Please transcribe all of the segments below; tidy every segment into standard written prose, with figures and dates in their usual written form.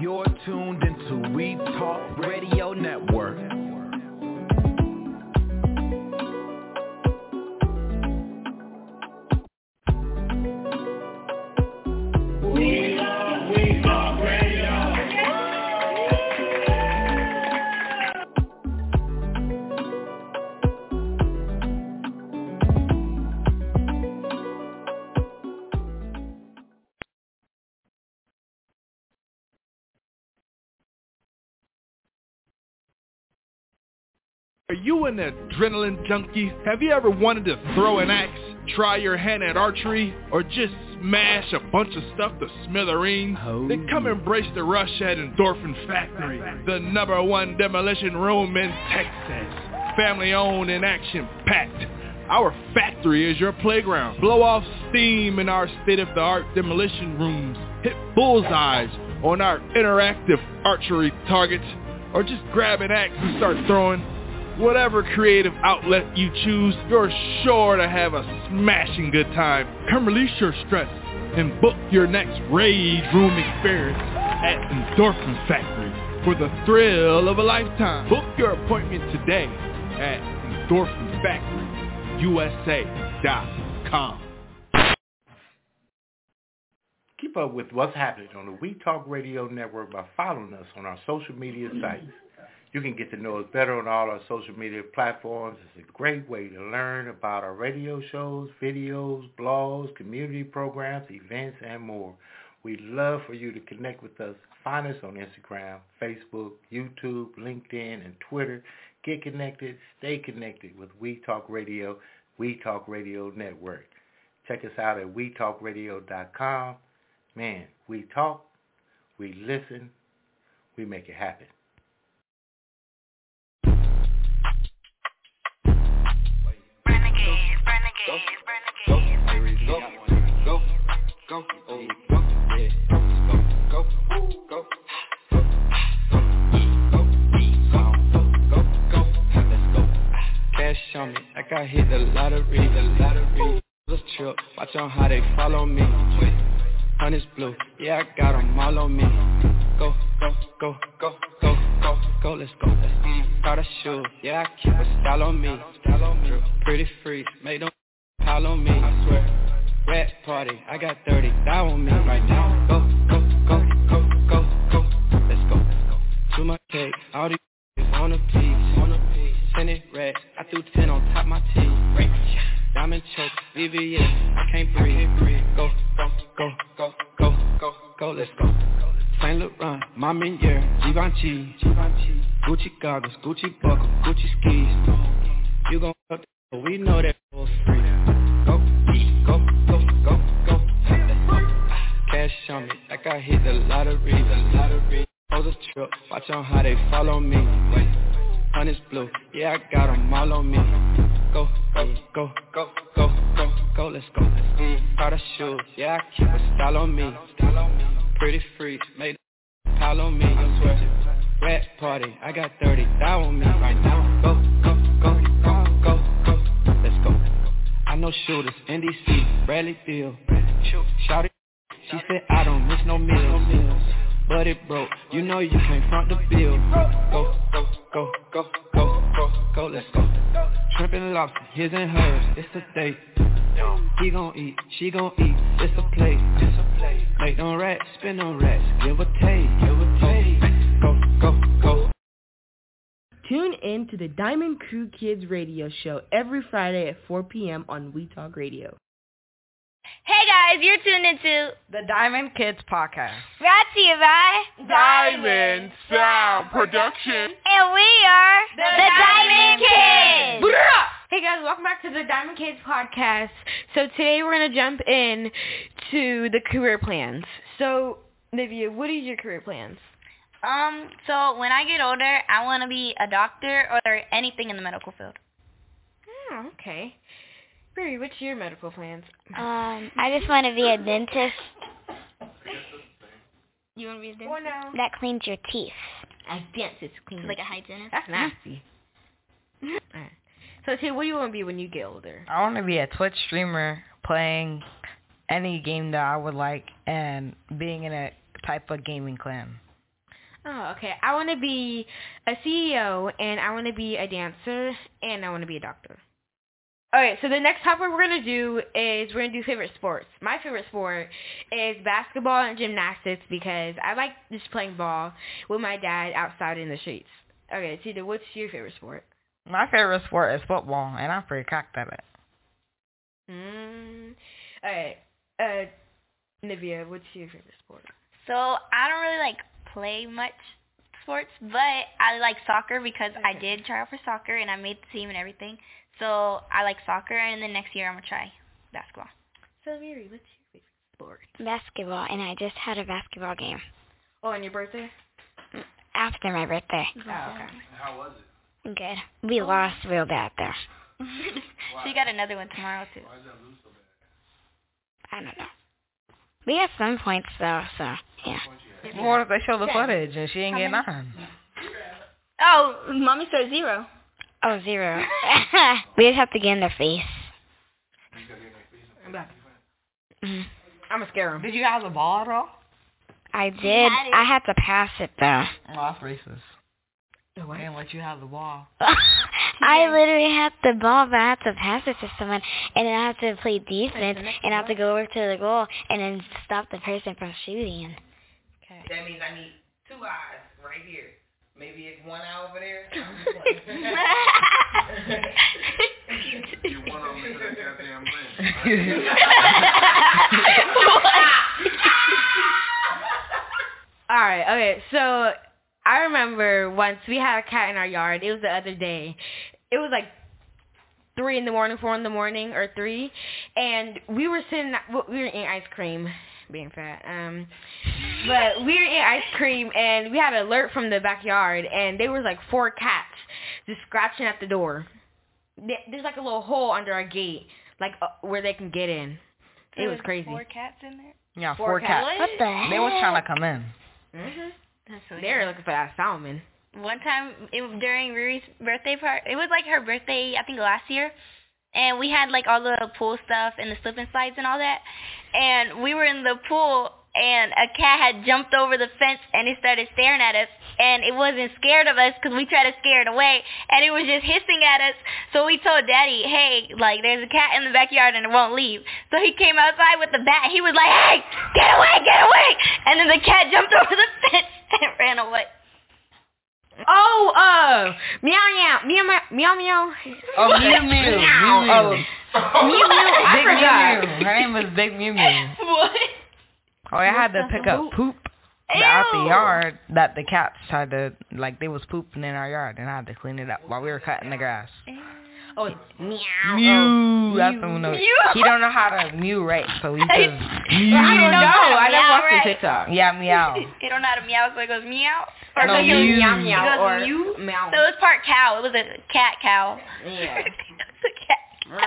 You're tuned into We Talk Radio Network. Are you an adrenaline junkie? Have you ever wanted to throw an axe, try your hand at archery, or just smash a bunch of stuff to smithereens? Then come embrace the rush at Endorphin Factory, the #1 demolition room in Texas. Family owned and action packed. Our factory is your playground. Blow off steam in our state-of-the-art demolition rooms. Hit bullseyes on our interactive archery targets, or just grab an axe and start throwing. Whatever creative outlet you choose, you're sure to have a smashing good time. Come release your stress and book your next Rage Room experience at Endorphin Factory for the thrill of a lifetime. Book your appointment today at EndorphinFactoryUSA.com. Keep up with what's happening on the We Talk Radio Network by following us on our social media sites. You can get to know us better on all our social media platforms. It's a great way to learn about our radio shows, videos, blogs, community programs, events, and more. We'd love for you to connect with us. Find us on Instagram, Facebook, YouTube, LinkedIn, and Twitter. Get connected, stay connected with We Talk Radio, We Talk Radio Network. Check us out at WeTalkRadio.com. Man, we talk, we listen, we make it happen. Cash on me, like I hit the lottery. Let's trip, watch on how they follow me. Honey's blue, yeah, I got them all on me. Go, go, go, go, go, go, go, let's go. Got a shoe, yeah, I keep a style on me. Pretty freak, make them pile on me. I swear, rat party, I got 30 thou on me right now. Go, go, go, go, go, go, let's go. To my cake, all these on a piece. Send it red, I threw 10 on top my teeth. Diamond choke, VVS, I can't breathe. Go, go, go, go, go, go, go, let's go. Saint Laurent, Mamiere, Givenchy, Gucci goggles, Gucci buckle, Gucci skis. You gon' fuck, but we know that bull's free. Go, go, go, go, go, cash on me, like I hit the lottery. Pose a trip, watch on how they follow me. Honey's blue, yeah, I got them all on me. Go, go, go, go, go, go, go, let's go. Got a shoe, yeah, I keep a style on me. Pretty freak, made a pile on me. I swear, rat party, I got 30 thou on me right now. Go, go, go, go, go, go, let's go. I know shooters, NDC, Bradley Field. Shout it, she said I don't miss no meals. But it broke, you know you can't front the bill. Go, go, go, go, go, go, go, let's go. Shrimp and lobster, his and hers, it's a date. He gon' eat, she gon' eat, it's a plate. Make them rats, spin them rats, give a take. Go, go, go. Tune in to the Diamond Crew Kids radio show every Friday at 4 p.m. on We Talk Radio. Hey guys, you're tuned into the Diamond Kids Podcast. Brought to you by Diamond Sound Production. And we are the Diamond Kids. Hey guys, welcome back to the Diamond Kids Podcast. So today we're going to jump in to the career plans. So, Livia, what are your career plans? So when I get older, I want to be a doctor or anything in the medical field. Oh, okay. Barry, what's your medical plans? I just want to be a dentist. You want to be a dentist? Or no? That cleans your teeth. A dentist cleans. Like a hygienist? That's nasty. Right. So, Tay, what do you want to be when you get older? I want to be a Twitch streamer playing any game that I would like and being in a type of gaming clan. Oh, okay. I want to be a CEO, and I want to be a dancer, and I want to be a doctor. Alright, so the next topic we're going to do is we're going to do favorite sports. My favorite sport is basketball and gymnastics because I like just playing ball with my dad outside in the streets. Okay, Tita, what's your favorite sport? My favorite sport is football, and I'm pretty cocked at it. Alright, Nivea, what's your favorite sport? So I don't really like play much sports, but I like soccer because I did try out for soccer and I made the team and everything. So I like soccer, and then next year I'm gonna try basketball. So Miri, what's your favorite sport? Basketball, and I just had a basketball game. Oh, on your birthday? After my birthday. Oh, okay. How was it? Good. We lost real bad though. So you got another one tomorrow too. Why did that lose so bad? I don't know. We got some points though, so yeah. What if they show the footage and she ain't get none? Oh, mommy said 0. Oh, 0. We just have to get in their face. I'm back. Mm-hmm. I'm gonna scare them. Did you have the ball at all? I did. I had to pass it though. Oh, that's racist. They didn't let you have the ball. I literally had the ball, but I had to pass it to someone, and then I have to play defense, and I have to go over to the goal, and then stop the person from shooting. Okay. That means I need 2 eyes right here. Maybe it's 1 eye over there. You one of them into that goddamn lens. Alright, okay, so I remember once we had a cat in our yard. It was the other day. It was like 3 in the morning, 4 in the morning, or 3, and we were eating ice cream, being fat, but we were eating ice cream, and we had an alert from the backyard, and there was like 4 cats just scratching at the door. There's like a little hole under our gate, like where they can get in. It was crazy. 4 cats in there? Yeah, 4 cats. What the heck? They was trying to come in. They were looking for that salmon. One time during Riri's birthday party, it was like her birthday, I think last year, and we had like all the pool stuff and the slip and slides and all that, and we were in the pool, and a cat had jumped over the fence, and it started staring at us, and it wasn't scared of us because we tried to scare it away, and it was just hissing at us. So we told Daddy, hey, like there's a cat in the backyard and it won't leave. So he came outside with the bat. He was like, hey, get away, and then the cat jumped over the fence and ran away. Oh, meow meow meow meow meow. Oh, Mew Mew. Oh, Mew Mew. I forgot. Her name was Big Mew Mew. What? Oh, I had to pick up poop out the yard that the cats tried to, like, they was pooping in our yard, and I had to clean it up while we were cutting the grass. Oh, meow. Mew. That's the one. He don't know how to mew right, so he says mew. I don't know. I never watched the TikTok. Yeah, meow. He don't know how to meow, so he goes meow. Or No, so he goes mew. meow meow He goes or mew. meow. So it was part cow. It was a cat cow. Yeah. It was a cat.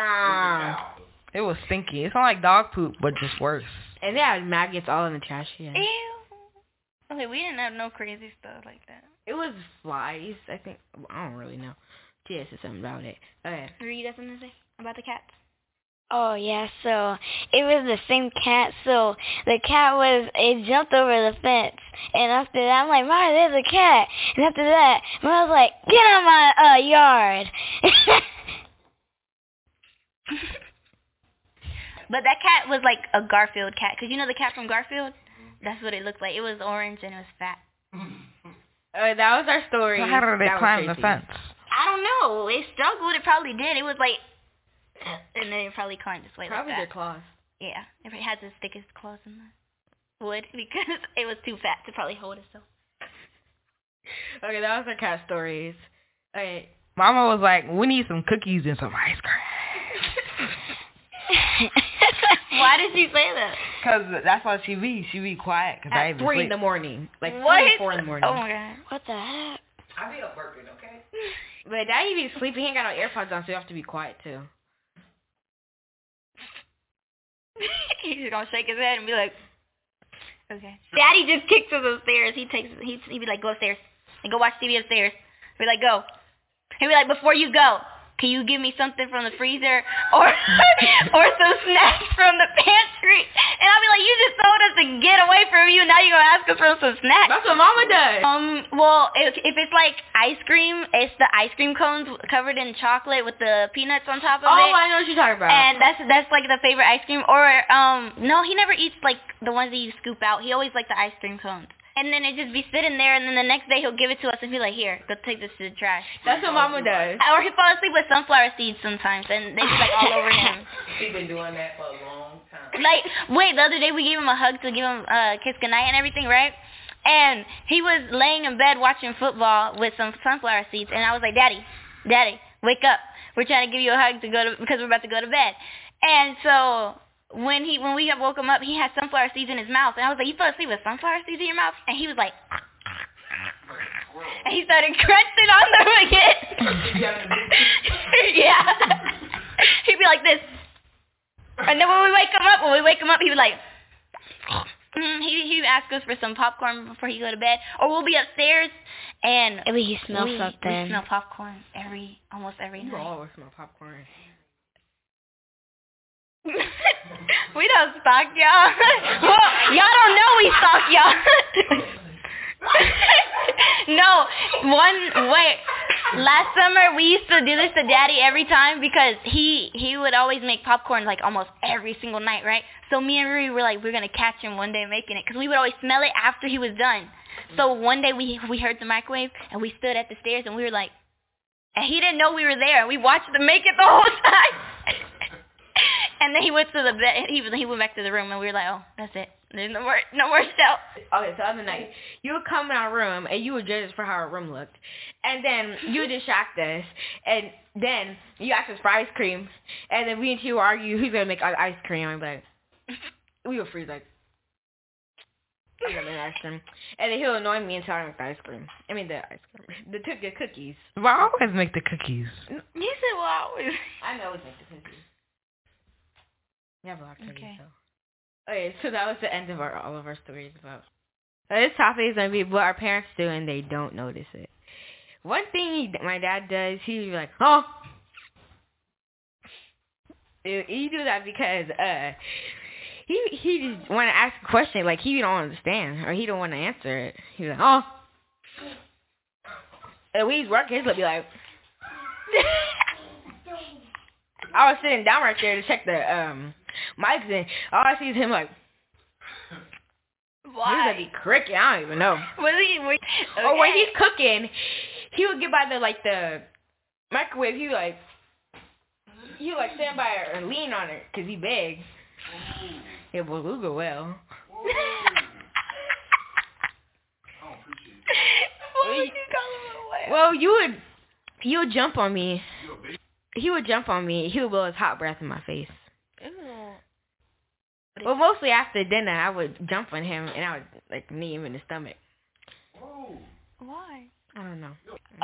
It was stinky. It's not like dog poop, but just worse. And they had maggots all in the trash can. Ew. Okay, we didn't have no crazy stuff like that. It was flies, I think. I don't really know. Tia said something about it. Okay. Ree, you got something to say about the cats? Oh, yeah, so it was the same cat, so it jumped over the fence, and after that, I'm like, Mom, there's a cat, and after that, Mom was like, get out of my yard. But that cat was like a Garfield cat, because you know the cat from Garfield? That's what it looked like. It was orange and it was fat. That was our story. So how did they climb the fence? I don't know. It struggled. It probably did. It was like, and then it probably climbed its way Probably like their that. claws. Yeah. It had to stick its claws in the wood because it was too fat to probably hold itself. Okay, that was our cat stories. Okay. Mama was like, we need some cookies and some ice cream. Why did she say that? Because that's how she be. She be quiet. Cause I At 3 in the morning. Like what? 3 or 4 in the morning. Oh my god. What the heck? I be up working, okay? But Daddy be sleeping. He ain't got no AirPods on, so you have to be quiet too. He's just gonna shake his head and be like, okay. Daddy just kicks us upstairs. He'd be like, go upstairs and go watch TV upstairs. Be like, go. He'd be like, before you go, can you give me something from the freezer or some snacks from the pantry? And I'll be like, you just told us to get away from you. Now you're gonna ask us for some snacks. That's what Mama does. Well, if it's like ice cream, it's the ice cream cones covered in chocolate with the peanuts on top of it. Oh, I know what you're talking about. And that's like the favorite ice cream. Or no, he never eats like the ones that you scoop out. He always like the ice cream cones. And then it just be sitting there, and then the next day he'll give it to us and be like, here, go take this to the trash. That's what Mama does. Or he'll fall asleep with sunflower seeds sometimes, and they be like all over him. He's been doing that for a long time. Like, wait, the other day we gave him a hug to give him a kiss goodnight and everything, right? And he was laying in bed watching football with some sunflower seeds, and I was like, Daddy, wake up. We're trying to give you a hug because we're about to go to bed. And so when we woke him up, he had sunflower seeds in his mouth, and I was like, you fell asleep with sunflower seeds in your mouth? And he was like, and he started crunching on them again. Yeah. He'd be like this. And then when we wake him up, he would like, he would ask us for some popcorn before he go to bed. Or we'll be upstairs, and he smells something. We smell popcorn almost every night. We always smell popcorn. We don't stalk y'all. Well, y'all don't know we stalk y'all. No, last summer we used to do this to Daddy every time because he would always make popcorn like almost every single night, right? So me and Rui were like, we're going to catch him one day making it because we would always smell it after he was done. So one day we heard the microwave and we stood at the stairs and we were like, and he didn't know we were there. We watched him make it the whole time. And then he went to the bed. He went back to the room, and we were like, "Oh, that's it. There's no more stuff." Okay, so the other night, you would come in our room, and you would judge us for how our room looked, and then you would distract us, and then you asked us for ice cream, and then we and you would argue who's gonna make ice cream, and like, we would freeze like, I'm gonna make ice cream, and then he'll annoy me until I make the ice cream. I mean the cookies. Well, I always make the cookies. He said, "Well, I always." I know, always make the cookies. You have a lot of cookies, so. Okay, so that was the end of all of our stories about. This topic is going to be what our parents do and they don't notice it. One thing my dad does, he'll be like, oh. He do that because he just want to ask a question like he don't understand or he don't want to answer it. He's like, oh. And when he's working, he'll be like. I was sitting down right there to check the mics, and all I see is him like, why? He's gonna be cricket. I don't even know. Okay. Or when he's cooking, he would get by the microwave. He would stand by it and lean on it because he big. It will go well. What would you call him a whale? Well, you would jump on me. He would jump on me. He would blow his hot breath in my face. Ew. Well, mostly after dinner, I would jump on him and I would knee him in the stomach. Oh. Why? I don't know.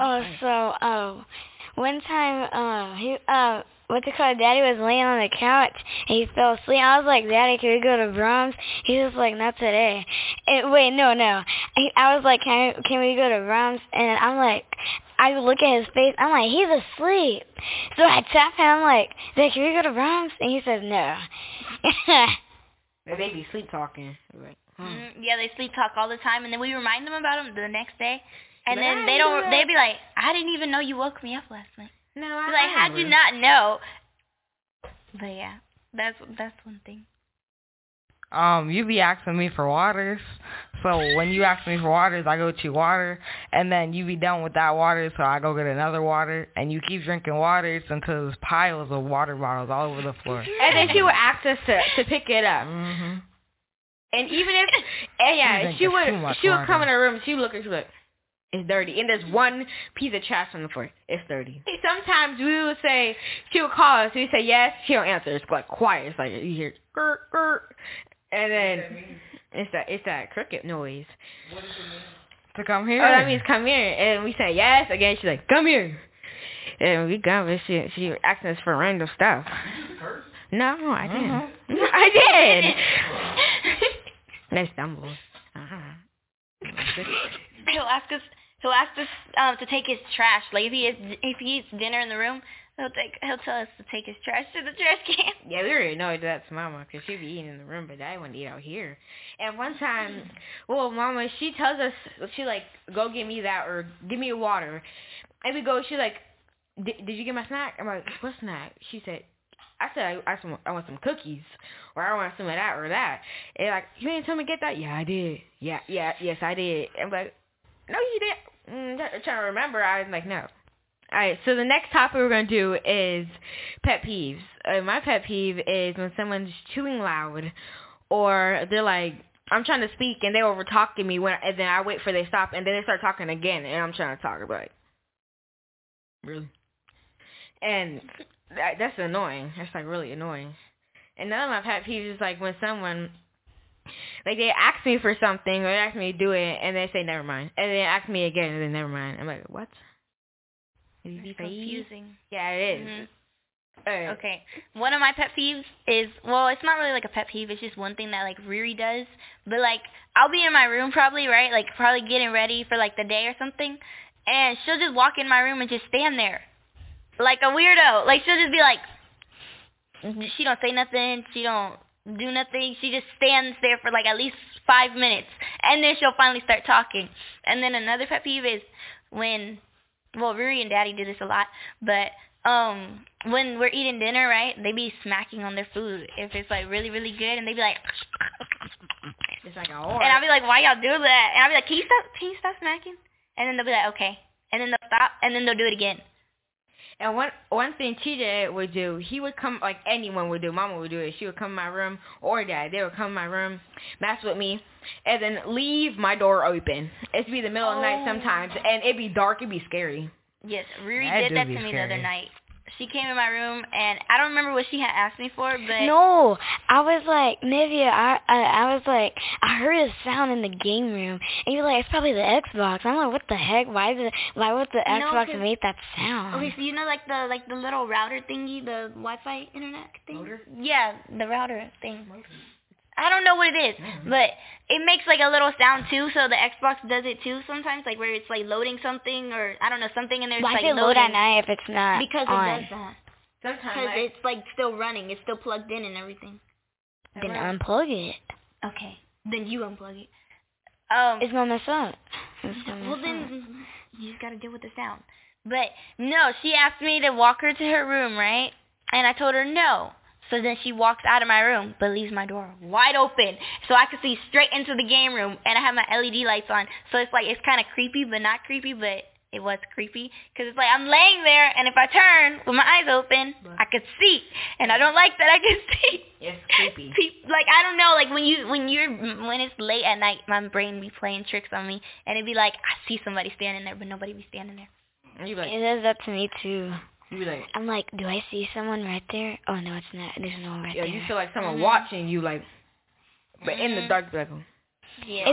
One time, Daddy was laying on the couch and he fell asleep. I was like, Daddy, can we go to Brahms? He was like, not today. And wait, no. I was like, can we go to Brahms? And I'm like, I look at his face. I'm like, he's asleep. So I tap him. I'm like, Dad, can we go to Brahms? And he says, no. They be sleep talking. Right. Yeah, they sleep talk all the time, and then we remind them about them the next day, and then they'd be like, I didn't even know you woke me up last night. No, like, how'd you not know? But yeah, that's one thing. You be asking me for waters. So when you ask me for waters, I go to water, and then you be done with that water, so I go get another water, and you keep drinking waters until there's piles of water bottles all over the floor. And then she would ask us to pick it up. Mm-hmm. And even if, she would come in her room, she would look at you like, it's dirty. And there's one piece of trash on the floor. It's dirty. Sometimes we would say, she would call us, we say yes, she don't answer. It's like quiet. It's like you hear, grr, grr. And then it's that cricket noise. What does it mean? To come here? Oh, that means come here. And we say yes. Again, she's like, come here. And we go, but she asking us for random stuff. Did you just curse? No, I didn't. I did. They stumbled. He'll ask us to take his trash. Like if he eats dinner in the room, He'll tell us to take his trash to the trash can. Yeah, we already know that's Mama because she be eating in the room, but Daddy wouldn't eat out here. And one time, Mama, she tells us, she like, go get me that or give me a water. And we go, she like, did you get my snack? I'm like, what snack? She said, I want some cookies, or I want some of that or that. And like, you didn't tell me to get that? Yeah, I did. Yes, I did. I'm like, no, you didn't. I'm trying to remember. I was like, no. Alright, so the next topic we're going to do is pet peeves. My pet peeve is when someone's chewing loud, or they're like, I'm trying to speak and they're over talking me, and then I wait for they stop, and then they start talking again, and I'm trying to talk. Like, really? And that's annoying. That's like really annoying. And none of my pet peeves is like when someone, like they ask me for something, or they ask me to do it, and they say never mind, and then ask me again, and then never mind. I'm like, what? It's confusing. Yeah, it is. Mm-hmm. Okay. One of my pet peeves is, well, it's not really like a pet peeve. It's just one thing that like Riri does. But like, I'll be in my room probably, right? Like probably getting ready for like the day or something, and she'll just walk in my room and just stand there, like a weirdo. Like she'll just be like, she don't say nothing. She don't do nothing. She just stands there for like at least 5 minutes, and then she'll finally start talking. And then another pet peeve is when, well, Riri and Daddy do this a lot, but when we're eating dinner, right, they be smacking on their food if it's like really, really good, and they be like, it's like a whore. And I'll be like, why y'all do that? And I'll be like, can you stop smacking? And then they'll be like, okay. And then they'll stop, and then they'll do it again. And one thing TJ would do, he would come, like anyone would do, Mama would do it, she would come in my room, or Dad, they would come in my room, mess with me, and then leave my door open. It'd be the middle of the night sometimes, and it'd be dark, it'd be scary. Yes, Riri did that to me the other night. She came in my room, and I don't remember what she had asked me for, but... No, I was like, Nivea, I was like, I heard a sound in the game room, and you're like, it's probably the Xbox. I'm like, what the heck? Why would the Xbox make that sound? Okay, so you know like the little router thingy, the Wi-Fi internet thing? Motor? Yeah, the router thing. Motor. I don't know what it is, but it makes like a little sound too, so the Xbox does it too sometimes, like where it's like loading something, or I don't know, something in there. Why like does it load at night if it's not because on? It does that. Sometimes. Because it's like still running, it's still plugged in and everything. Then unplug it. Okay, then you unplug it. It's gonna mess up. Then you just gotta deal with the sound. But no, she asked me to walk her to her room, right? And I told her no. So then she walks out of my room, but leaves my door wide open, so I could see straight into the game room, and I have my LED lights on. So it's like, it's kind of creepy, but not creepy, but it was creepy, because it's like I'm laying there, and if I turn with my eyes open, I could see, and I don't like that I can see. It's creepy. Like, I don't know, like when it's late at night, my brain be playing tricks on me, and it'd be like, I see somebody standing there, but nobody be standing there. And you like, it does that to me too. Like, I'm like, do I see someone right there? Oh no, it's not. There's no one right there. Yeah, you feel like someone watching you, like, but in the dark, like. Yeah.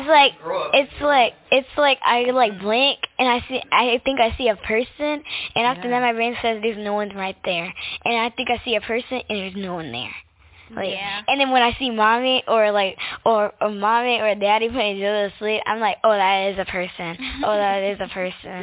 It's like I like blink and I think I see a person, and after that my brain says there's no one right there, and I think I see a person and there's no one there. Like, and then when I see mommy or mommy or daddy putting Joe to sleep, I'm like, oh, that is a person. Oh, that is a person.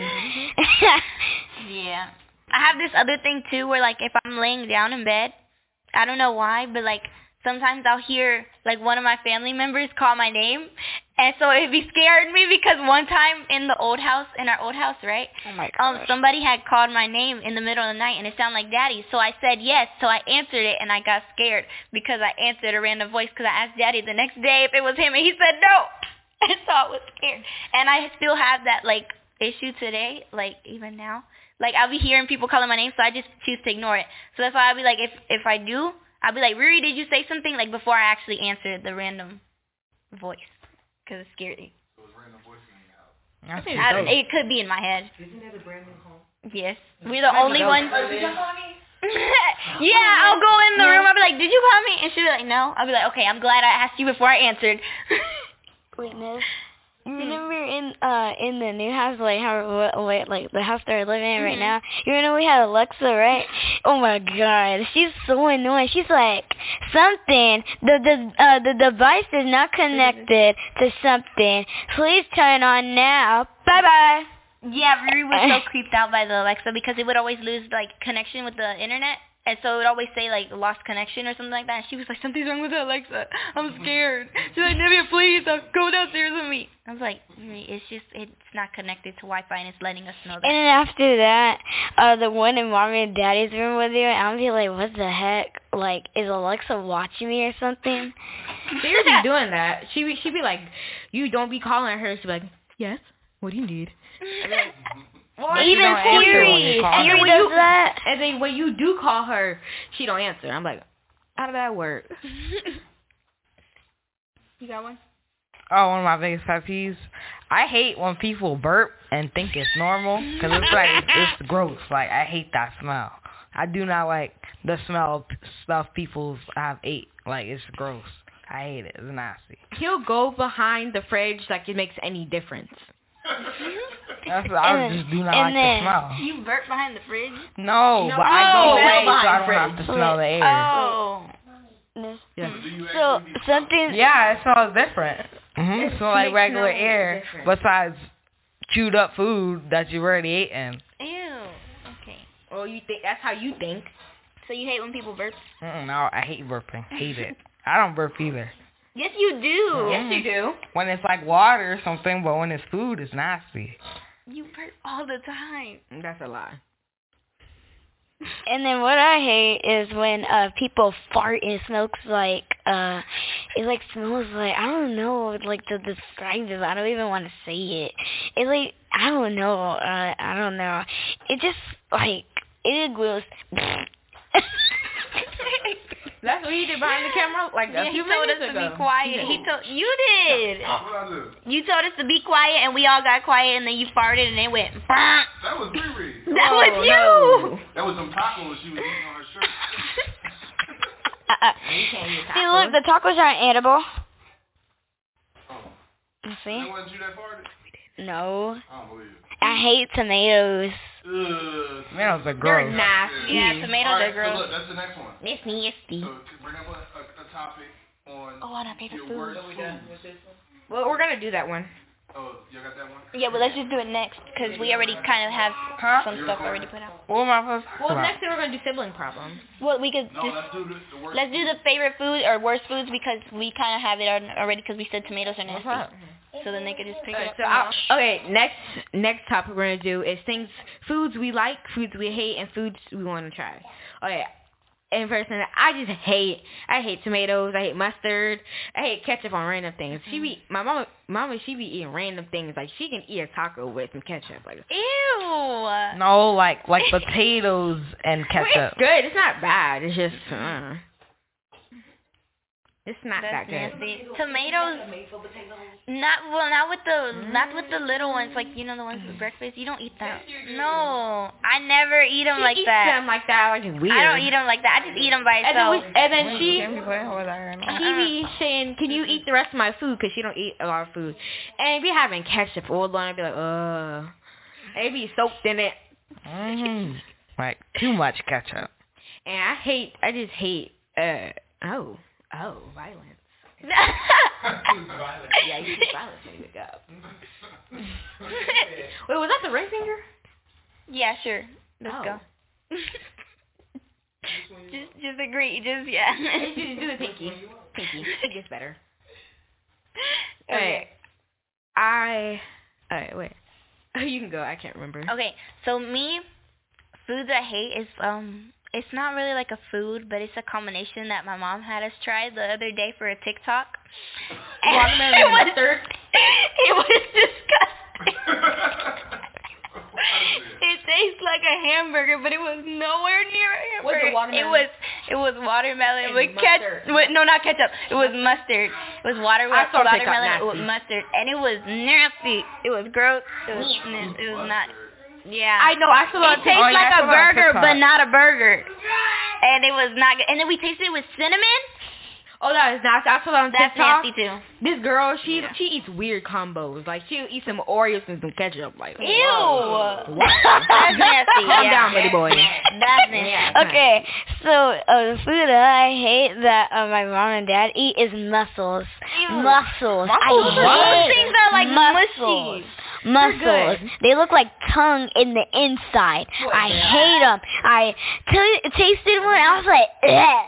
Yeah. I have this other thing too where like if I'm laying down in bed, I don't know why, but like sometimes I'll hear like one of my family members call my name, and so it'd be scaring me because one time in our old house, right? Oh my gosh. Somebody had called my name in the middle of the night and it sounded like Daddy, so I said yes, so I answered it and I got scared because I answered a random voice because I asked Daddy the next day if it was him and he said no, and so I was scared. And I still have that like issue today, like even now. Like, I'll be hearing people calling my name, so I just choose to ignore it. So that's why I'll be like, if I do, I'll be like, Riri, did you say something? Like, before I actually answer the random voice, because it scared me. So it's random voice in your house? It could be in my head. Isn't that a brand new home? Yes. We're the only ones. Yeah, I'll go in the room. I'll be like, did you call me? And she'll be like, no. I'll be like, okay, I'm glad I asked you before I answered. Wait, Miss. Remember in the new house, like like the house that we're living in right now, you know we had Alexa, right? Oh my God, she's so annoying. She's like, something, the device is not connected to something. Please turn on now. Bye bye. Yeah, Riri was so creeped out by the Alexa because it would always lose like connection with the internet. And so it would always say, like, lost connection or something like that. And she was like, something's wrong with the Alexa. I'm scared. She's like, Nevia, please, go downstairs with me. I was like, it's not connected to Wi-Fi, and it's letting us know that. And then after that, the one in Mommy and Daddy's room with you, and I'll be like, what the heck? Like, is Alexa watching me or something? She would be doing that. She'd be like, you don't be calling her. She'd be like, yes, what do you need? Well, even Siri does that. And then when you do call her, she don't answer. I'm like, how did that work? You got one? Oh, one of my biggest pet peeves. I hate when people burp and think it's normal because it's like it's gross. Like I hate that smell. I do not like the smell of stuff people have ate. Like it's gross. I hate it. It's nasty. He'll go behind the fridge like it makes any difference. That's what I just do not like the smell. You burp behind the fridge? No, but I go away so I don't have to smell the air. Oh. Yeah. So something. Yeah, it smells different. It smells like regular air, besides chewed up food that you already eaten. Ew. Okay. Well, you think that's how you think. So you hate when people burp? No, I hate burping. Hate it. I don't burp either. Yes, you do. Yes, you do. When it's like water or something, but when it's food, it's nasty. You burp all the time. That's a lie. And then what I hate is when people fart and it smells like it like smells like I don't know like to describe it. I don't even want to say it. It like I don't know. It just like it gross. That's what he did behind the camera, like a few minutes ago. He told us to be quiet. You did. What I do? You told us to be quiet, and we all got quiet, and then you farted, and it went. That was Riri. That was you. No. That was some tacos she was eating on her shirt. See, look, the tacos aren't edible. Oh. See? That wasn't you that farted? No. I don't believe it. I hate tomatoes. Tomatoes are gross. They're nasty. Yeah, tomatoes are gross. So look, that's the next one. It's nasty. So bring up a topic on on our favorite your worst food. food. Well, we're gonna do that one. Oh, you got that one? Yeah, but let's just do it next, because we already kind of have some stuff already put out. What am I supposed to talk Well, about? next thing we're gonna do sibling problems. Well, we could No, let's do the worst. let's do the favorite food or worst foods, because we kind of have it already, because we said tomatoes are nasty. So then they could just pick it up. Okay, next topic we're gonna do is foods we like, foods we hate, and foods we want to try. Okay, in person, I hate tomatoes. I hate mustard. I hate ketchup on random things. My mama, she be eating random things. Like she can eat a taco with some ketchup. Like Ew. No, like potatoes and ketchup. It's good. It's not bad. It's just it's not That's that good. nasty. Tomatoes. Not with the little ones, like you know the ones with breakfast. You don't eat that. No, I never eat them like that. Them like that, like it's weird. I don't eat them like that. I just eat them by itself. And then she be saying, "Can you eat the rest of my food?" Because she don't eat a lot of food. And be having ketchup all along. I'd be like, ugh. It be soaked in it. Like too much ketchup. And I just hate. Violence. Yeah, you see violence when you wake up. Wait, was that the ring finger? Yeah, sure. Let's go. just agree. Just do the pinky. It gets better. Okay. Alright, wait. You can go. I can't remember. Okay, so foods I hate is it's not really like a food, but it's a combination that my mom had us try the other day for a TikTok. Watermelon and mustard. It was disgusting. It tastes like a hamburger, but it was nowhere near a hamburger. Was it watermelon? It was watermelon with mustard. no, not ketchup. It was mustard. It was watermelon with nasty. mustard, and it was nasty. It was gross. It was not. Yeah. I know. I saw it. It tastes like a burger, but not a burger. And it was not good. And then we tasted it with cinnamon. Oh, that is nasty. I saw that on That's TikTok. nasty too. This girl, she eats weird combos. Like she'll eat some Oreos and some ketchup. Like ew. That's nasty. Calm down, buddy boy. That's nasty. Okay, so the food that I hate that my mom and dad eat is mussels. Ew. Mussels. Those things are like mussels. mushy. muscles. They look like tongue in the inside. I hate them. I tasted one. I was like,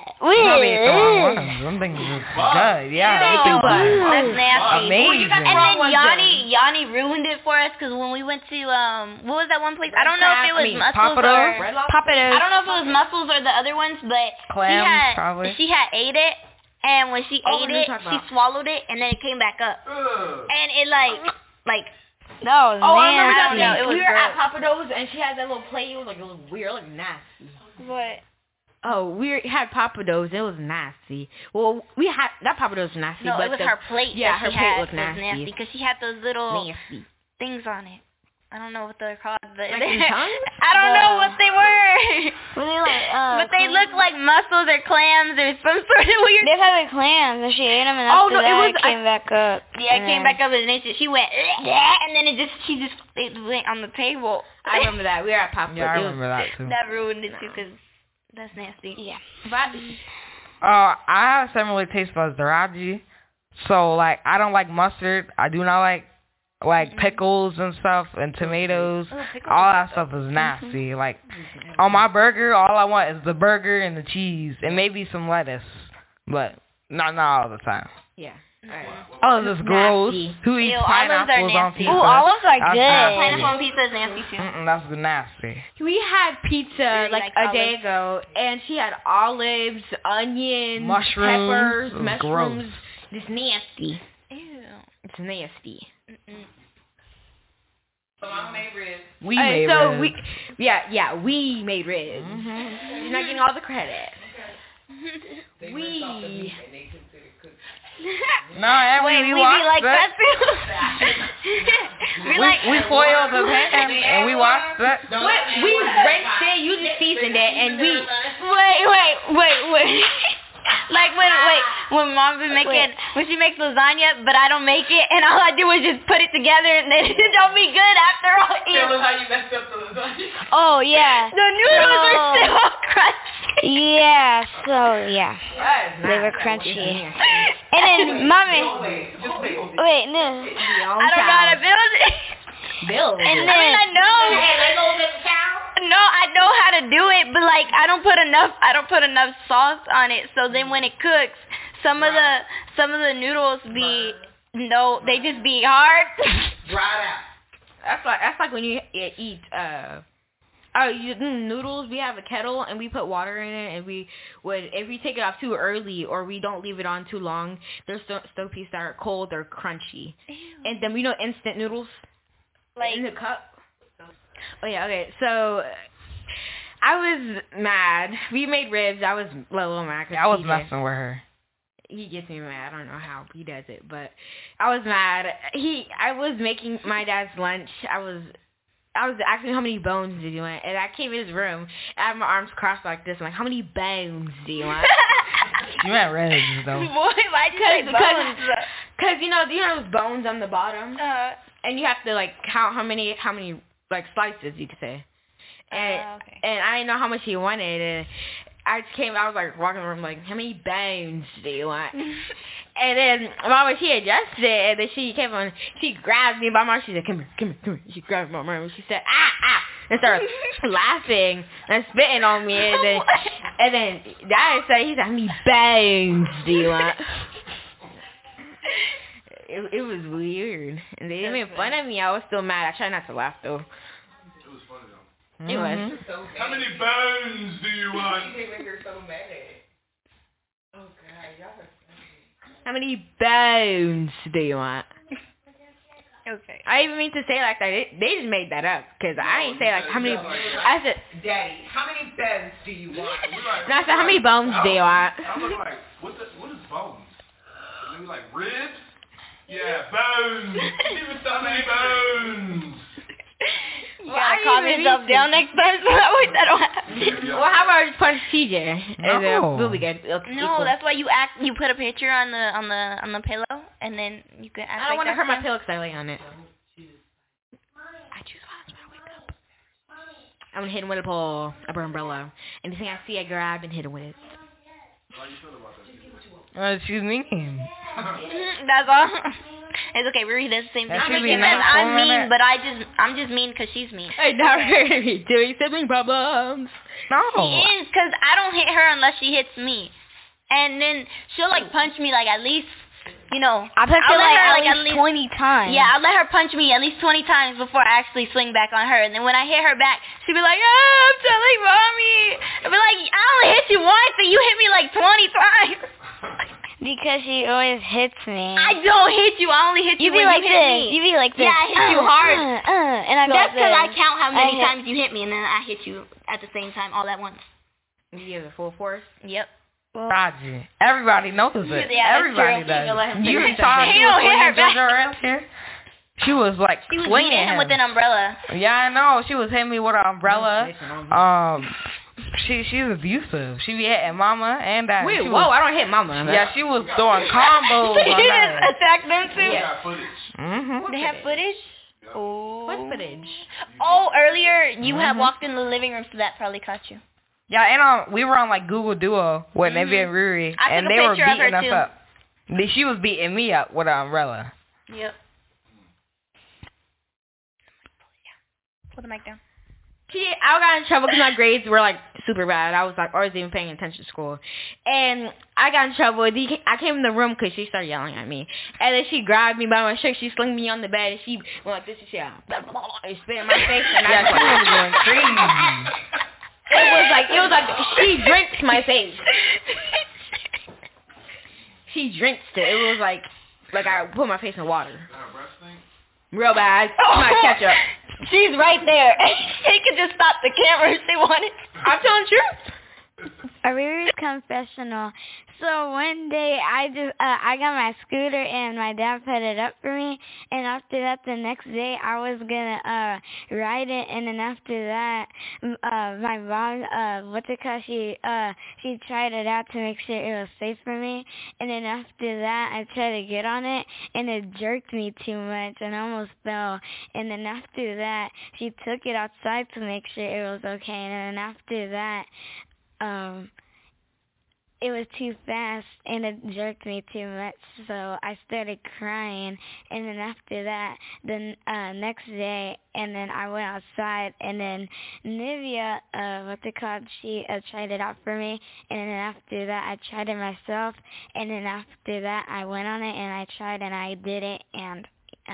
Some things are good. Yeah. That's nasty. Amazing. And then Yanni ruined it for us because when we went to what was that one place? I don't know if it was mussels or Pappadeaux. I don't know if it was mussels or the other ones, but Clams, she had ate it, and when she ate it, she swallowed it, and then it came back up, and it like that was nasty. I don't know. We were at Pappadeaux, and she had that little plate. It was like a little weird, like nasty. What? Oh, we had Pappadeaux. It was nasty. Well, we had that Pappadeaux was nasty. No, but it was her plate. Yeah, her plate was nasty because she had those little things on it. I don't know what they're called, but like tongues? I don't know what they were. Were they like, but they look like mussels or clams or some sort of weird. They probably clams, and she ate them, and after that it came back up. Yeah, it came back up, and then she went, and then it went on the table. I remember that. We were at Pappadeaux. Yeah, I remember that too. That ruined it too, because that's nasty. Yeah. But I have similar taste buds to Raji. So, like, I don't like mustard. I do not like pickles and stuff and tomatoes. All that stuff is nasty. Like, on my burger, all I want is the burger and the cheese and maybe some lettuce. But not all the time. Yeah. Oh, this is gross. Who eats pineapples on pizza? Ooh, olives are good. Pineapple on pizza is nasty too. That's nasty. We had pizza like a day ago, and she had olives, onions, mushrooms, peppers, mushrooms. Gross. It's nasty. Ew. It's nasty. So I made ribs. We made ribs. Mm-hmm. You're not getting all the credit. We watched that. we foiled the pan and we watched that. We rinsed it, you just seasoned it, and we wait. Like when mom be making when she makes lasagna, but I don't make it, and all I do is just put it together, and then it don't be good after all. Tell us how you messed up the lasagna. Oh yeah. The noodles are still crunchy. Yeah. So yeah. They were crunchy. And then mommy. Wait, no. I don't know how to build it. And then I know how to do it, but like I don't put enough sauce on it. So then when it cooks, some of the noodles they just be hard. Dried out. That's like when you eat noodles. We have a kettle and we put water in it, and if we take it off too early or we don't leave it on too long, there's still pieces that are cold or crunchy. Ew. And then instant noodles. Like in the cup. Oh yeah, okay. So I was mad. We made ribs. I was a little mad. I was messing with her. He gets me mad. I don't know how he does it, but I was mad. I was making my dad's lunch. I was asking him how many bones did you want, and I came in his room. I had my arms crossed like this. I'm like, how many bones do you want? You meant ribs though. Boy, why'd you say bones? Because you know those bones on the bottom. And you have to like count how many like slices you could say, and I didn't know how much he wanted, and I was like walking around like, how many bones do you want? And then Mama, she adjusted it, and then she grabbed me by my arm. She said, come here. She grabbed my arm, and she said, ah, and started laughing and spitting on me, and then Dad said, he said, how many bones do you want? It was weird, and they made fun of me. I was still mad. I tried not to laugh though. It was funny though. It was. How many bones do you want? Oh God, y'all are funny. How many bones do you want? Okay. I even mean to say like that. They just made that up because I didn't say like how many. I said, Daddy, how many bones do you want? No, I said how many bones do you want? I was like, what is bones? And we like ribs. Yeah, bones. Even so many bones. You gotta calm yourself down next time so that way that don't happen. Well, how about I just punch TJ? No. We'll be good. No, that's why you put a picture on the pillow, and then you can act. I don't want to hurt my pillow. pillow because I lay on it. I choose violence when I wake up. I'm gonna hit him with a umbrella. Anything I see, I grab and hit him with it. How you feel about that? She's mean. That's all. It's okay. Riri does the same thing. That She should be says nice I'm for mean, her. but I'm just mean because she's mean. I never heard of me doing sibling problems. No. She is because I don't hit her unless she hits me, and then she'll like punch me like at least, you know. I punched her I'll let her, like at least 20 times. Yeah, I'll let her punch me at least 20 times before I actually swing back on her. And then when I hit her back, she'll be like, oh, I'm telling mommy. I'll be like, I only hit you once and you hit me like 20 times. Because she always hits me. I don't hit you. I only hit you be when like you hit this. me. You be like this. Yeah, I hit you hard. And I go That's because I this. count how many I hit- times you hit me and then I hit you at the same time all at once. You give it full force? Yep. Raji. Everybody knows it. Yeah, that's Everybody true. does. He You don't saw hit she her was swinging back. Ginger around here? She was like She was swinging beating him with an umbrella. Yeah, I know. She was hitting me with an umbrella. She's abusive. She be hitting mama and dad. Wait, She whoa, was, I don't hit mama. Yeah, she was throwing combos She on just her. attacked them too. They got footage. Mm-hmm. They have footage? Oh. What footage? Oh, earlier you had walked in the living room, so that probably caught you. Yeah, and we were on like Google Duo with Navy and Riri, I and took a they were picture of her, beating us too. up. She was beating me up with an umbrella. Yep. Put the mic down. I got in trouble because my grades were like super bad. I was like always even paying attention to school, and I got in trouble. I came in the room because she started yelling at me, and then she grabbed me by my shirt. She slung me on the bed, and she went like this, and she and spit in my face, and I was going crazy. It was like she drinks my face. She drinks it. It was like I put my face in water. Real bad. My ketchup. She's right there. She could just stop the camera if she wanted. I'm telling the truth. A Riri's confessional. So one day I got my scooter and my dad put it up for me, and after that the next day I was gonna ride it, and then after that my mom she tried it out to make sure it was safe for me, and then after that I tried to get on it and it jerked me too much and I almost fell, and then after that she took it outside to make sure it was okay, and then after that it was too fast and it jerked me too much, so I started crying, and then after that the next day, and then I went outside, and then Nivea she tried it out for me, and then after that I tried it myself, and then after that I went on it and I tried and I did it, and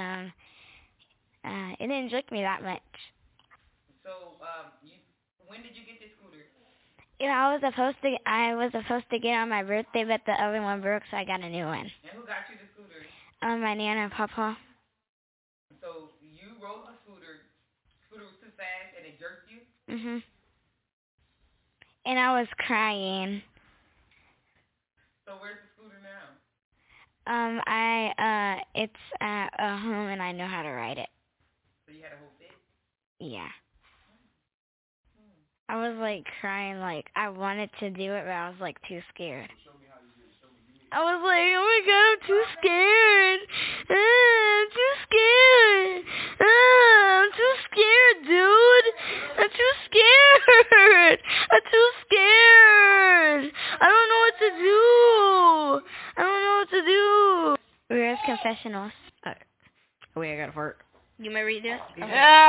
it didn't jerk me that much. So when did you get this scooter? I was supposed to get on my birthday, but the other one broke, so I got a new one. And who got you the scooter? My Nana and Papa. So you rode the scooter was too fast and it jerked you? Mhm. And I was crying. So where's the scooter now? It's at home and I know how to ride it. So you had a whole fit? Yeah. I was like crying, like I wanted to do it, but I was like too scared. I was like, oh my god, I'm too scared. I'm too scared. I'm too scared, dude. I'm too scared. I'm too scared. I don't know what to do. I don't know what to do. Where's confessionals? Wait, I gotta fart. You may read this? No.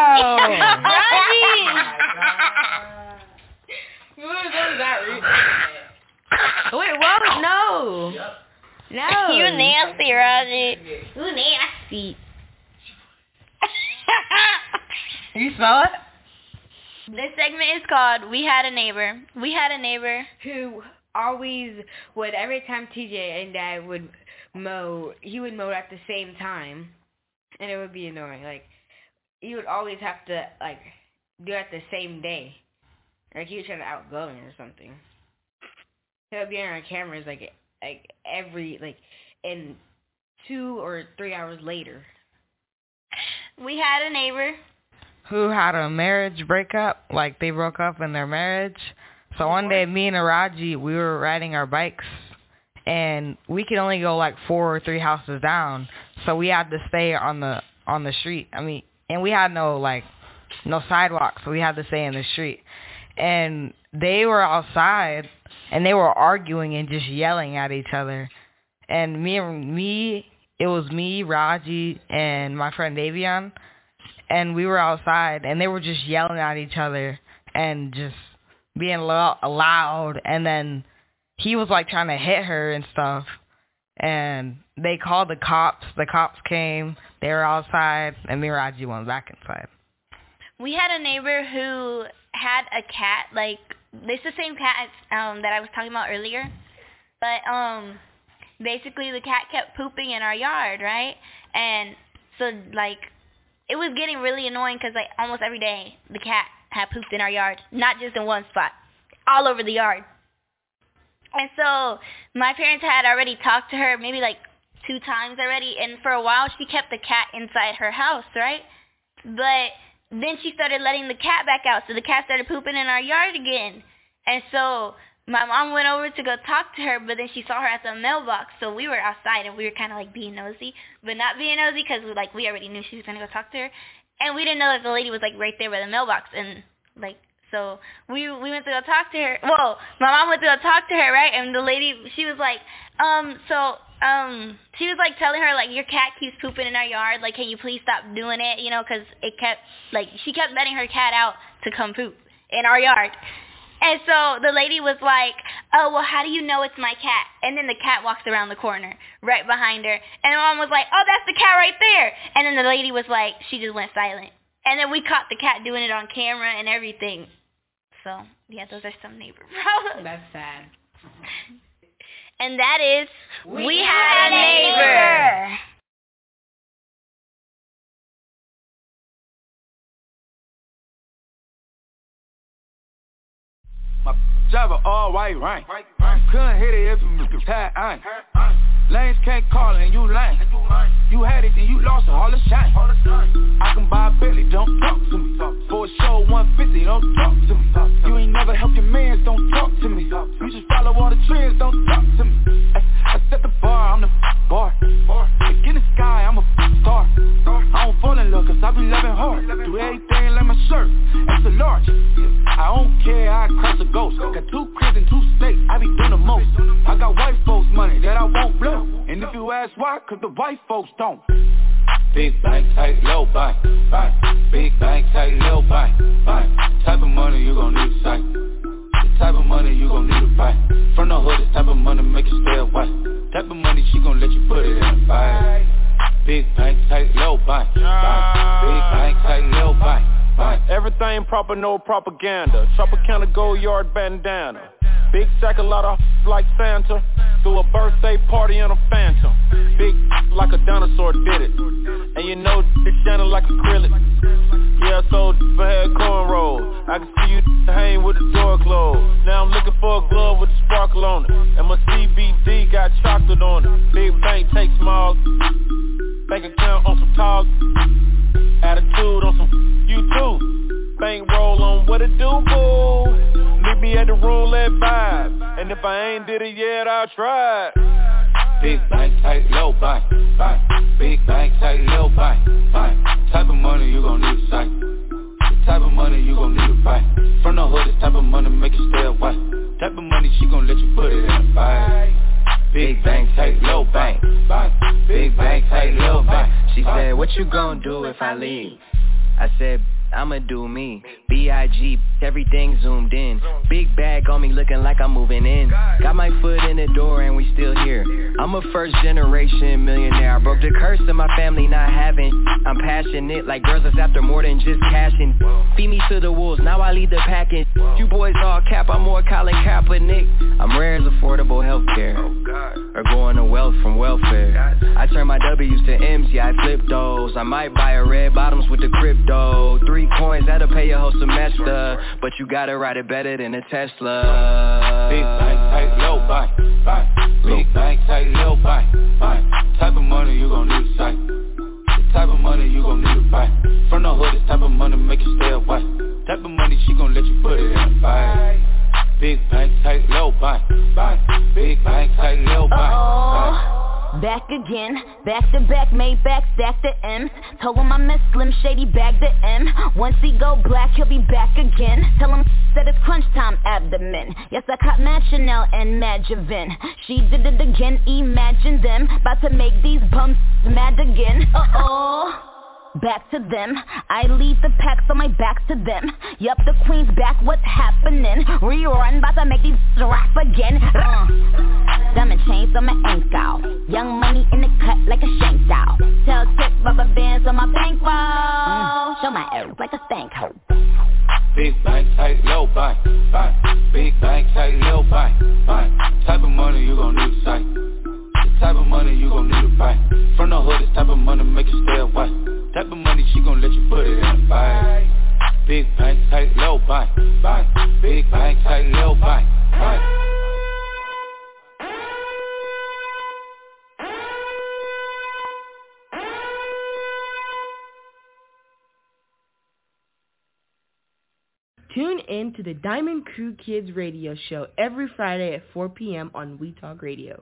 Raji! What is that, Reed? Wait, what? No. No. You nasty, Raji. You nasty. You smell it? This segment is called We Had a Neighbor. We had a neighbor Who always would, every time TJ and Dad would mow, he would mow at the same time, and it would be annoying. Like, he would always have to, like, do it the same day. Like, he was trying to outgo me or something. He would be on our cameras, like every, like, in 2 or 3 hours later. We had a neighbor Who had a marriage breakup, like they broke up in their marriage. So one day, me and Araji, we were riding our bikes, and we could only go like 4 or 3 houses down. So we had to stay on the street. I mean, and we had no sidewalk, so we had to stay in the street. And they were outside, and they were arguing and just yelling at each other. And me it was me, Raji, and my friend Davion, and we were outside, and they were just yelling at each other and just being loud, and then he was like trying to hit her and stuff, and they called the cops. The cops came, they were outside, and me and Raji went back inside. We had a neighbor who had a cat, like, it's the same cat that I was talking about earlier, but basically the cat kept pooping in our yard, right? And so, like, it was getting really annoying because, like, almost every day the cat had pooped in our yard, not just in one spot, all over the yard. And so my parents had already talked to her maybe like 2 times already, and for a while she kept the cat inside her house, right? But then she started letting the cat back out, so the cat started pooping in our yard again. And so my mom went over to go talk to her, but then she saw her at the mailbox, so we were outside and we were kind of like being nosy, but not being nosy because we already knew she was going to go talk to her. And we didn't know that the lady was like right there by the mailbox, and like, so we went to go talk to her. Well, my mom went to go talk to her, right? And the lady, she was like, she was like telling her, like, your cat keeps pooping in our yard, like, can you please stop doing it, you know, because it kept, like, she kept letting her cat out to come poop in our yard. And so the lady was like, oh, well, how do you know it's my cat? And then the cat walks around the corner right behind her. And the mom was like, oh, that's the cat right there. And then the lady was like, she just went silent. And then we caught the cat doing it on camera and everything. So, yeah, those are some neighbor problems. That's sad. And that is, we had a neighbor. My driver all white, right? Couldn't hit it if you tied on. Lanes can't call and you lame. You had it and you lost all the shine. I can buy a Bentley, don't talk to me. For a show 150, don't talk to me. You ain't never helped your mans, don't talk to me. You just follow all the trends, don't talk to me. I set the bar, I'm the bar. Like in the sky, I'm a star. I don't fall in love cause I be loving hard. Do everything like my shirt, it's a large. I don't care, I cross a ghost. Got 2 cribs and 2 states, I be doing the most. I got white folks money that I won't blow. And if you ask why, cause the white folks don't. Big bank, tight, low buy. Big bank, tight, low buy. Type of money you gon' need to sight. The type of money you gon' need to buy. From the hood, this type of money make you stay away. Type of money she gon' let you put it in a bag. Big bank, tight, low buy. Big bank, tight, low buy. Everything proper, no propaganda. Tropicana gold yard bandana. Big sack, a lot of like Santa. Threw a birthday party in a phantom. Big like a dinosaur did it. And you know it's shining like acrylic. Yeah, I sold for head cornrows. I can see you hang with the door closed. Now I'm looking for a glove with a sparkle on it. And my CBD got chocolate on it. Big bank take small. Bank account on some talk. Attitude on some YouTube. Bank roll on what it do, boo. Meet me at the roulette vibe. And if I ain't did it yet, I'll try. Big bank, tight, low buy. Big bank, tight, low buy. Type of money you gon' need to sight. The type of money you gon' need to buy. From the hood, this type of money make you stay away. Type of money she gon' let you put it in a bag. Big bank, tight, low bank. Big bank, tight, low bank. She said, what you gon' do if I leave? I said, I'ma do me. B.I.G. everything zoomed in. Big bag on me looking like I'm moving in. Got my foot in the door and we still here. I'm a first generation millionaire. I broke the curse of my family not having. I'm passionate like girls that's after more than just cashing. Feed me to the wolves, now I lead the packing. You boys all cap, I'm more Colin Kaepernick. I'm rare as affordable healthcare. Or going to wealth from welfare. I turn my W's to M's, yeah I flip those. I might buy a red bottoms with the crypto. 3 coins, that'll pay your whole semester. But you gotta ride it better than a Tesla. Big bank, tight, low buy. Big bank, tight, low buy. Type of money you gon' need to sight. The type of money you gon' need to buy. From the hood, this type of money make you stay away. Type of money she gon' let you put it in a bag. Big bank, tight, low buy. Big bank, tight, low buy. Back again, back to back, made back, stack the M's. Told him I miss Slim Shady, bag the M. Once he go black, he'll be back again. Tell him that it's crunch time abdomen. Yes, I caught Mad Chanel and Mad Javin. She did it again, imagine them. About to make these bums mad again. Uh-oh. Back to them, I lead the pack so my back's to them. Yup, the queen's back, what's happening? Rerun, bout to make these rap again. Diamond chains on my ankle. Young money in the cut like a shank doll. Tell tick rubber bands on my bankroll. Show my arrows like a stank hoe. Big bank, tight, low buy. Big bank, tight, low buy. Type of money you gon' need to sight. The type of money you gon' need to buy. From the hood, this type of money make you stay away. Type of money she gon' let you put it in a bag. Big bank, tight, low buy. Big bank, tight, low buy. Tune in to the Diamond Crew Kids radio show every Friday at 4 p.m. on We Talk Radio.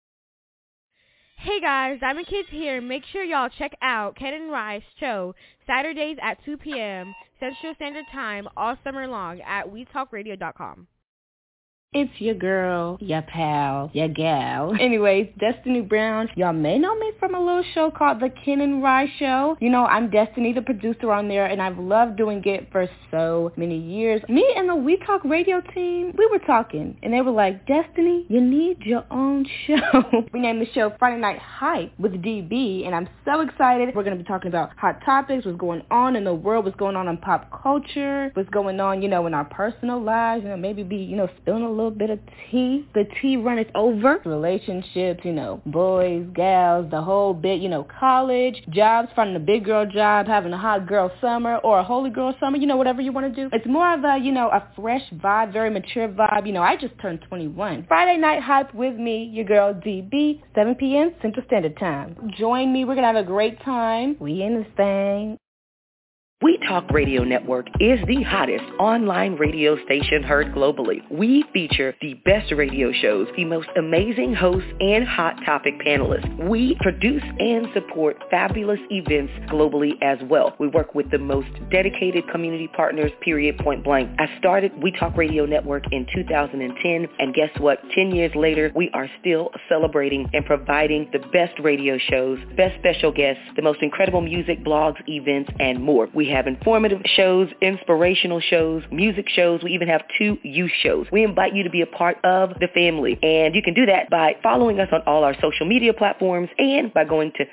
Hey guys, Diamond Kids here. Make sure y'all check out Ken and Rye's show Saturdays at 2 p.m. Central Standard Time all summer long at WeTalkRadio.com. It's your girl, your pal, your gal. Anyways, Destiny Brown. Y'all may know me from a little show called The Ken and Rye Show. You know, I'm Destiny, the producer on there, and I've loved doing it for so many years. Me and the We Talk Radio team, we were talking, and they were like, Destiny, you need your own show. We named the show Friday Night Hype with DB, and I'm so excited. We're going to be talking about hot topics, what's going on in the world, what's going on in pop culture, what's going on, you know, in our personal lives, you know, maybe be, you know, spilling a little bit of tea. The tea run is over. Relationships, you know, boys, gals, the whole bit, you know, college, jobs, finding a big girl job, having a hot girl summer or a holy girl summer, you know, whatever you want to do. It's more of a, you know, a fresh vibe, very mature vibe. You know, I just turned 21. Friday Night Hype with me, your girl DB, 7 p.m. Central Standard Time. Join me. We're going to have a great time. We in this thing. We Talk Radio Network is the hottest online radio station heard globally. We feature the best radio shows, the most amazing hosts, and hot topic panelists. We produce and support fabulous events globally as well. We work with the most dedicated community partners, period, point blank. I started We Talk Radio Network in 2010, and guess what? 10 years later, we are still celebrating and providing the best radio shows, best special guests, the most incredible music, blogs, events, and more. We have informative shows, inspirational shows, music shows. We even have 2 youth shows. We invite you to be a part of the family. And you can do that by following us on all our social media platforms and by going to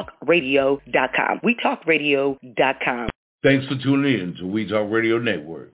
www.wetalkradio.com. wetalkradio.com. Thanks for tuning in to We Talk Radio Network.